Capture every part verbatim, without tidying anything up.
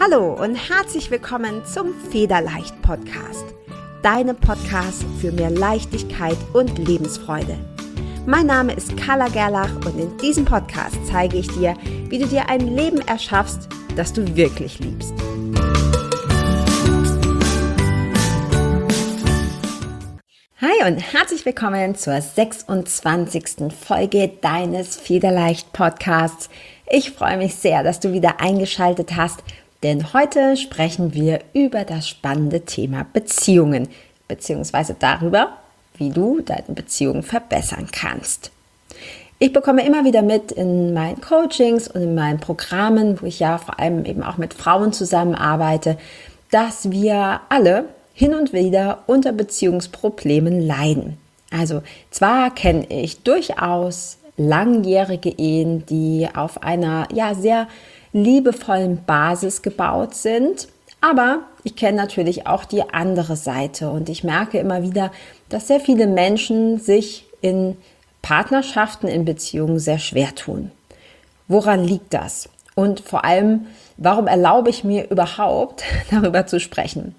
Hallo und herzlich willkommen zum Federleicht Podcast, deinem Podcast für mehr Leichtigkeit und Lebensfreude. Mein Name ist Carla Gerlach und in diesem Podcast zeige ich dir, wie du dir ein Leben erschaffst, das du wirklich liebst. Hi und herzlich willkommen zur sechsundzwanzigsten Folge deines Federleicht Podcasts. Ich freue mich sehr, dass du wieder eingeschaltet hast, denn heute sprechen wir über das spannende Thema Beziehungen, beziehungsweise darüber, wie du deine Beziehungen verbessern kannst. Ich bekomme immer wieder mit in meinen Coachings und in meinen Programmen, wo ich ja vor allem eben auch mit Frauen zusammenarbeite, dass wir alle hin und wieder unter Beziehungsproblemen leiden. Also zwar kenne ich durchaus langjährige Ehen, die auf einer ja sehr liebevollen Basis gebaut sind, aber ich kenne natürlich auch die andere Seite und ich merke immer wieder, dass sehr viele Menschen sich in Partnerschaften, in Beziehungen sehr schwer tun. Woran liegt das? Und vor allem, warum erlaube ich mir überhaupt, darüber zu sprechen?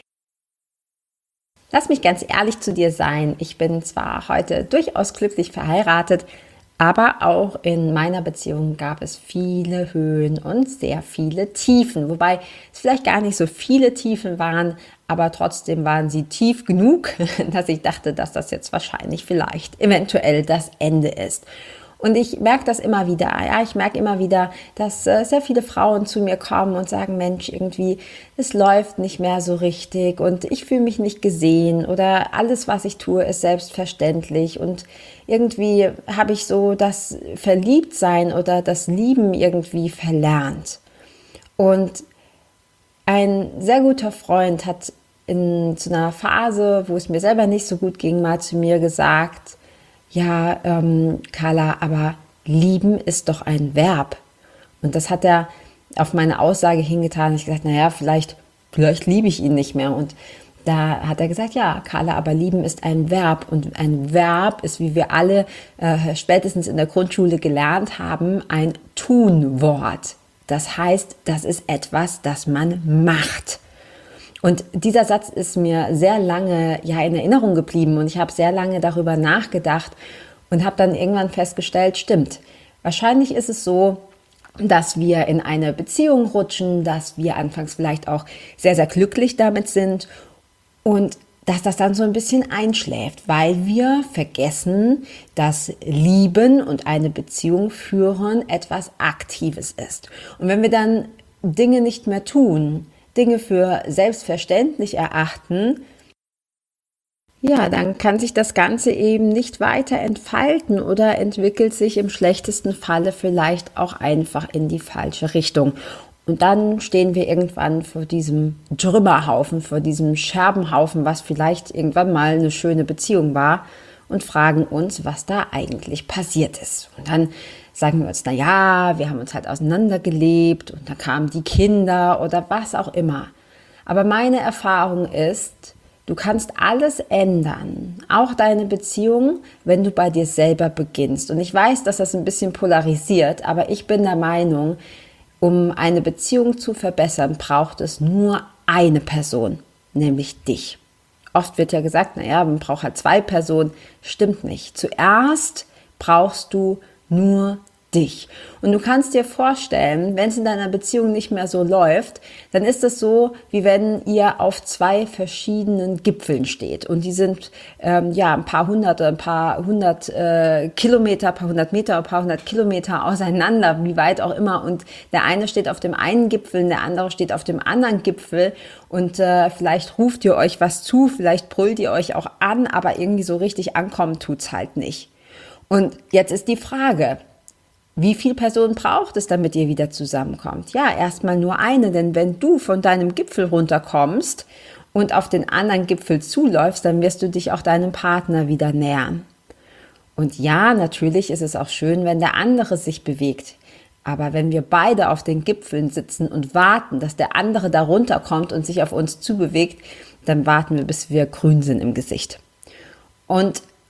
Lass mich ganz ehrlich zu dir sein, ich bin zwar heute durchaus glücklich verheiratet, aber auch in meiner Beziehung gab es viele Höhen und sehr viele Tiefen, wobei es vielleicht gar nicht so viele Tiefen waren, aber trotzdem waren sie tief genug, dass ich dachte, dass das jetzt wahrscheinlich vielleicht eventuell das Ende ist. Und ich merke das immer wieder, ja, ich merke immer wieder, dass äh, sehr viele Frauen zu mir kommen und sagen, Mensch, irgendwie, es läuft nicht mehr so richtig und ich fühle mich nicht gesehen oder alles, was ich tue, ist selbstverständlich und irgendwie habe ich so das Verliebtsein oder das Lieben irgendwie verlernt. Und ein sehr guter Freund hat in so einer Phase, wo es mir selber nicht so gut ging, mal zu mir gesagt, ja, ähm, Carla, aber lieben ist doch ein Verb. Und das hat er auf meine Aussage hingetan. Ich gesagt, naja, vielleicht, vielleicht liebe ich ihn nicht mehr. Und da hat er gesagt, ja, Carla, aber lieben ist ein Verb. Und ein Verb ist, wie wir alle äh, spätestens in der Grundschule gelernt haben, ein Tunwort. Das heißt, das ist etwas, das man macht. Und dieser Satz ist mir sehr lange ja in Erinnerung geblieben und ich habe sehr lange darüber nachgedacht und habe dann irgendwann festgestellt, stimmt, wahrscheinlich ist es so, dass wir in eine Beziehung rutschen, dass wir anfangs vielleicht auch sehr, sehr glücklich damit sind und dass das dann so ein bisschen einschläft, weil wir vergessen, dass Lieben und eine Beziehung führen etwas Aktives ist. Und wenn wir dann Dinge nicht mehr tun, Dinge für selbstverständlich erachten, ja, dann kann sich das Ganze eben nicht weiter entfalten oder entwickelt sich im schlechtesten Falle vielleicht auch einfach in die falsche Richtung. Und dann stehen wir irgendwann vor diesem Trümmerhaufen, vor diesem Scherbenhaufen, was vielleicht irgendwann mal eine schöne Beziehung war und fragen uns, was da eigentlich passiert ist. Und dann sagen wir uns, na ja, wir haben uns halt auseinandergelebt und dann kamen die Kinder oder was auch immer. Aber meine Erfahrung ist, du kannst alles ändern, auch deine Beziehung, wenn du bei dir selber beginnst. Und ich weiß, dass das ein bisschen polarisiert, aber ich bin der Meinung, um eine Beziehung zu verbessern, braucht es nur eine Person, nämlich dich. Oft wird ja gesagt, naja, man braucht halt zwei Personen. Stimmt nicht. Zuerst brauchst du nur dich. Und du kannst dir vorstellen, wenn es in deiner Beziehung nicht mehr so läuft, dann ist es so, wie wenn ihr auf zwei verschiedenen Gipfeln steht. Und die sind ähm, ja ein paar hundert oder ein paar hundert äh, Kilometer, ein paar hundert Meter, ein paar hundert Kilometer auseinander, wie weit auch immer. Und der eine steht auf dem einen Gipfel, der andere steht auf dem anderen Gipfel. Und äh, vielleicht ruft ihr euch was zu, vielleicht brüllt ihr euch auch an, aber irgendwie so richtig ankommen tut's halt nicht. Und jetzt ist die Frage, wie viele Personen braucht es, damit ihr wieder zusammenkommt? Ja, erstmal nur eine, denn wenn du von deinem Gipfel runterkommst und auf den anderen Gipfel zuläufst, dann wirst du dich auch deinem Partner wieder nähern. Und ja, natürlich ist es auch schön, wenn der andere sich bewegt. Aber wenn wir beide auf den Gipfeln sitzen und warten, dass der andere da runterkommt und sich auf uns zubewegt, dann warten wir, bis wir grün sind im Gesicht. Und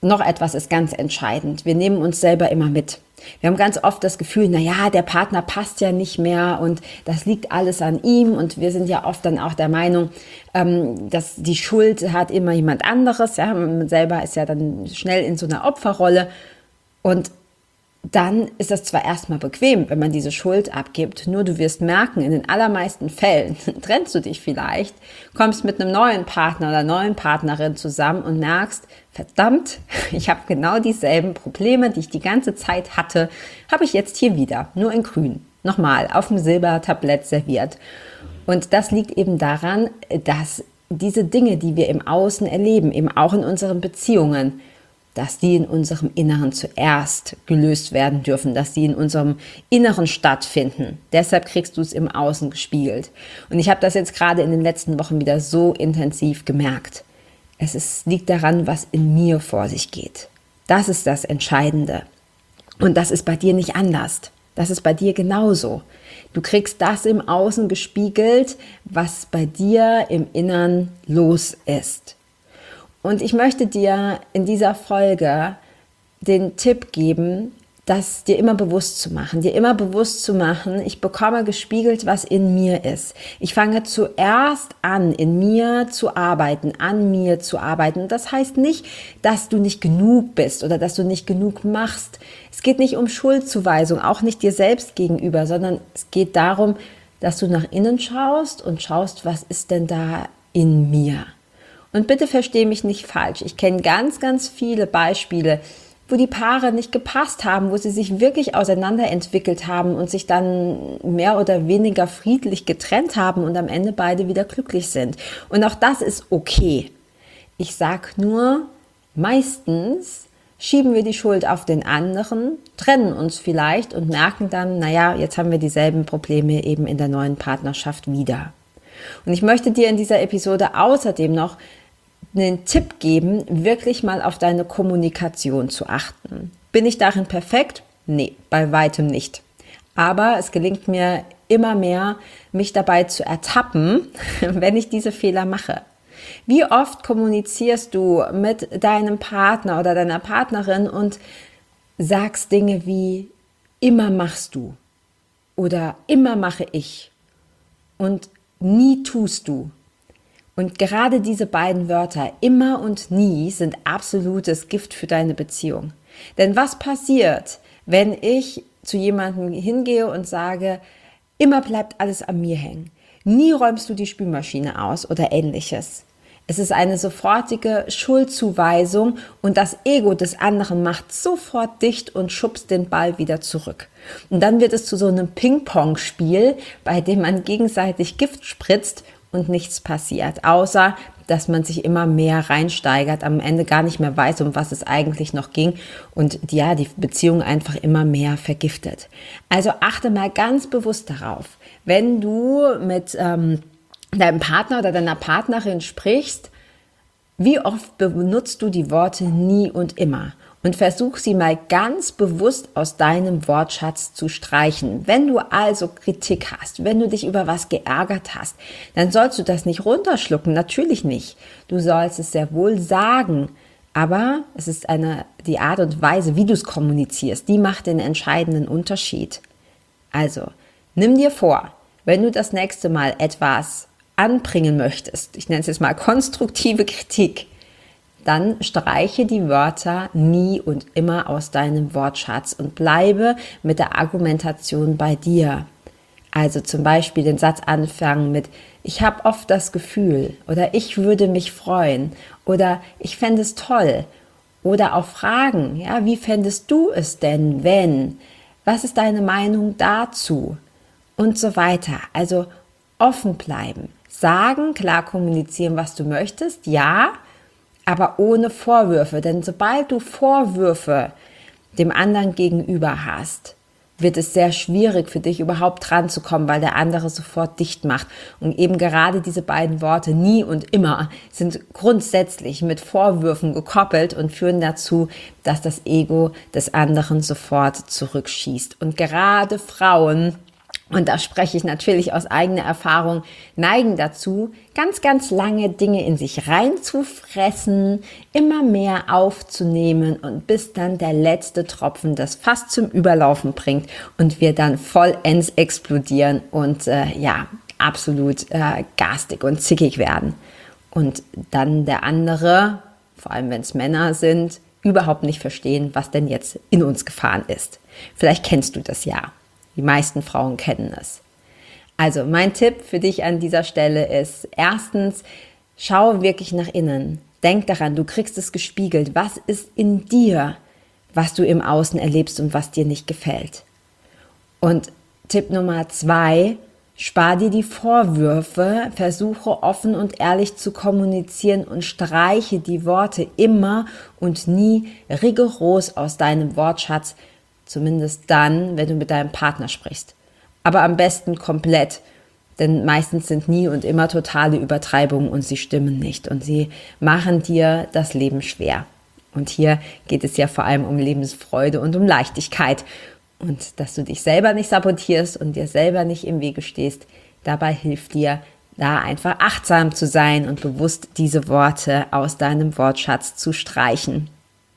noch etwas ist ganz entscheidend. Wir nehmen uns selber immer mit. Wir haben ganz oft das Gefühl, na ja, der Partner passt ja nicht mehr und das liegt alles an ihm. Und wir sind ja oft dann auch der Meinung, ähm, dass die Schuld hat immer jemand anderes. Ja? Man selber ist ja dann schnell in so einer Opferrolle. Und dann ist das zwar erstmal bequem, wenn man diese Schuld abgibt, nur du wirst merken, in den allermeisten Fällen trennst du dich vielleicht, kommst mit einem neuen Partner oder neuen Partnerin zusammen und merkst, verdammt, ich habe genau dieselben Probleme, die ich die ganze Zeit hatte, habe ich jetzt hier wieder, nur in grün, nochmal auf dem Silbertablett serviert. Und das liegt eben daran, dass diese Dinge, die wir im Außen erleben, eben auch in unseren Beziehungen, dass die in unserem Inneren zuerst gelöst werden dürfen, dass die in unserem Inneren stattfinden. Deshalb kriegst du es im Außen gespiegelt. Und ich habe das jetzt gerade in den letzten Wochen wieder so intensiv gemerkt. Es ist, liegt daran, was in mir vor sich geht. Das ist das Entscheidende. Und das ist bei dir nicht anders. Das ist bei dir genauso. Du kriegst das im Außen gespiegelt, was bei dir im Innern los ist. Und ich möchte dir in dieser Folge den Tipp geben, das dir immer bewusst zu machen, dir immer bewusst zu machen, ich bekomme gespiegelt, was in mir ist. Ich fange zuerst an, in mir zu arbeiten, an mir zu arbeiten. Das heißt nicht, dass du nicht genug bist oder dass du nicht genug machst. Es geht nicht um Schuldzuweisung, auch nicht dir selbst gegenüber, sondern es geht darum, dass du nach innen schaust und schaust, was ist denn da in mir. Und bitte versteh mich nicht falsch. Ich kenne ganz, ganz viele Beispiele, wo die Paare nicht gepasst haben, wo sie sich wirklich auseinanderentwickelt haben und sich dann mehr oder weniger friedlich getrennt haben und am Ende beide wieder glücklich sind. Und auch das ist okay. Ich sag nur, meistens schieben wir die Schuld auf den anderen, trennen uns vielleicht und merken dann, naja, jetzt haben wir dieselben Probleme eben in der neuen Partnerschaft wieder. Und ich möchte dir in dieser Episode außerdem noch einen Tipp geben, wirklich mal auf deine Kommunikation zu achten. Bin ich darin perfekt? Nee, bei weitem nicht. Aber es gelingt mir immer mehr, mich dabei zu ertappen, wenn ich diese Fehler mache. Wie oft kommunizierst du mit deinem Partner oder deiner Partnerin und sagst Dinge wie, immer machst du oder immer mache ich und nie tust du? Und gerade diese beiden Wörter, immer und nie, sind absolutes Gift für deine Beziehung. Denn was passiert, wenn ich zu jemandem hingehe und sage, immer bleibt alles an mir hängen, nie räumst du die Spülmaschine aus oder ähnliches? Es ist eine sofortige Schuldzuweisung und das Ego des anderen macht sofort dicht und schubst den Ball wieder zurück. Und dann wird es zu so einem Ping-Pong-Spiel, bei dem man gegenseitig Gift spritzt und nichts passiert, außer dass man sich immer mehr reinsteigert, am Ende gar nicht mehr weiß, um was es eigentlich noch ging und ja, die Beziehung einfach immer mehr vergiftet. Also achte mal ganz bewusst darauf, wenn du mit ähm, deinem Partner oder deiner Partnerin sprichst, wie oft benutzt du die Worte nie und immer? Und versuch sie mal ganz bewusst aus deinem Wortschatz zu streichen. Wenn du also Kritik hast, wenn du dich über was geärgert hast, dann sollst du das nicht runterschlucken, natürlich nicht. Du sollst es sehr wohl sagen, aber es ist eine, die Art und Weise, wie du es kommunizierst, die macht den entscheidenden Unterschied. Also, nimm dir vor, wenn du das nächste Mal etwas anbringen möchtest, ich nenne es jetzt mal konstruktive Kritik, dann streiche die Wörter nie und immer aus deinem Wortschatz und bleibe mit der Argumentation bei dir. Also zum Beispiel den Satz anfangen mit ich habe oft das Gefühl oder ich würde mich freuen oder ich fände es toll oder auch fragen, ja, wie fändest du es denn, wenn? Was ist deine Meinung dazu? Und so weiter. Also offen bleiben, sagen, klar kommunizieren, was du möchtest, ja, aber ohne Vorwürfe, denn sobald du Vorwürfe dem anderen gegenüber hast, wird es sehr schwierig für dich überhaupt dran zu kommen, weil der andere sofort dicht macht. Und eben gerade diese beiden Worte nie und immer sind grundsätzlich mit Vorwürfen gekoppelt und führen dazu, dass das Ego des anderen sofort zurückschießt. Und gerade Frauen und da spreche ich natürlich aus eigener Erfahrung, neigen dazu, ganz, ganz lange Dinge in sich reinzufressen, immer mehr aufzunehmen und bis dann der letzte Tropfen das fast zum Überlaufen bringt und wir dann vollends explodieren und äh, ja, absolut äh, garstig und zickig werden. Und dann der andere, vor allem wenn es Männer sind, überhaupt nicht verstehen, was denn jetzt in uns gefahren ist. Vielleicht kennst du das ja. Die meisten Frauen kennen es. Also mein Tipp für dich an dieser Stelle ist, erstens, schau wirklich nach innen. Denk daran, du kriegst es gespiegelt. Was ist in dir, was du im Außen erlebst und was dir nicht gefällt? Und Tipp Nummer zwei, spar dir die Vorwürfe, versuche offen und ehrlich zu kommunizieren und streiche die Worte immer und nie rigoros aus deinem Wortschatz, zumindest dann, wenn du mit deinem Partner sprichst. Aber am besten komplett, denn meistens sind nie und immer totale Übertreibungen und sie stimmen nicht und sie machen dir das Leben schwer. Und hier geht es ja vor allem um Lebensfreude und um Leichtigkeit und dass du dich selber nicht sabotierst und dir selber nicht im Wege stehst. Dabei hilft dir, da einfach achtsam zu sein und bewusst diese Worte aus deinem Wortschatz zu streichen.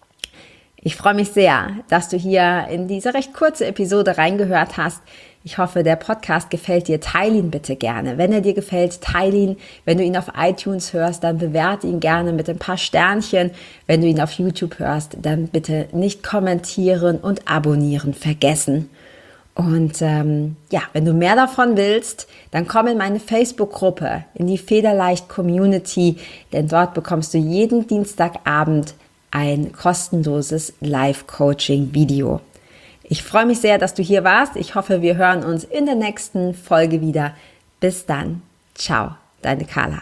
Ich freue mich sehr, dass du hier in diese recht kurze Episode reingehört hast. Ich hoffe, der Podcast gefällt dir. Teile ihn bitte gerne. Wenn er dir gefällt, teile ihn. Wenn du ihn auf iTunes hörst, dann bewerte ihn gerne mit ein paar Sternchen. Wenn du ihn auf YouTube hörst, dann bitte nicht kommentieren und abonnieren vergessen. Und ähm, ja, wenn du mehr davon willst, dann komm in meine Facebook-Gruppe, in die Federleicht-Community, denn dort bekommst du jeden Dienstagabend ein kostenloses Live-Coaching-Video. Ich freue mich sehr, dass du hier warst. Ich hoffe, wir hören uns in der nächsten Folge wieder. Bis dann. Ciao, deine Carla.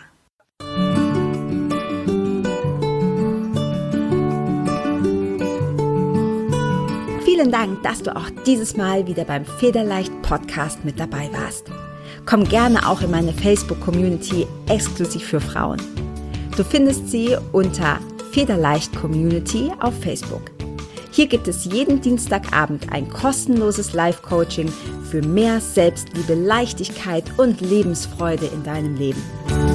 Vielen Dank, dass du auch dieses Mal wieder beim Federleicht Podcast mit dabei warst. Komm gerne auch in meine Facebook-Community exklusiv für Frauen. Du findest sie unter Federleicht Community auf Facebook. Hier gibt es jeden Dienstagabend ein kostenloses Live-Coaching für mehr Selbstliebe, Leichtigkeit und Lebensfreude in deinem Leben.